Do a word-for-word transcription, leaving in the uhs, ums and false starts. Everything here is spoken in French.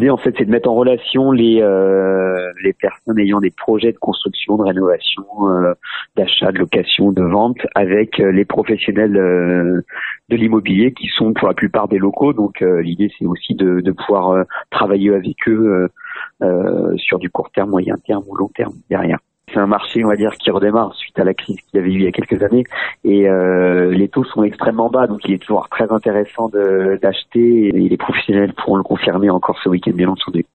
l'idée, en fait, c'est de mettre en relation les euh, les personnes ayant des projets de construction, de rénovation, euh, d'achat, de location, de vente, avec euh, les professionnels euh, de l'immobilier qui sont pour la plupart des locaux. Donc, euh, l'idée, c'est aussi de, de pouvoir euh, travailler avec eux euh, euh, sur du court terme, moyen terme ou long terme derrière. C'est un marché, on va dire, qui redémarre suite à la crise qu'il y avait eu il y a quelques années, et euh, les taux sont extrêmement bas, donc il est toujours très intéressant de, d'acheter, et les professionnels pourront le confirmer encore ce week-end, bien entendu.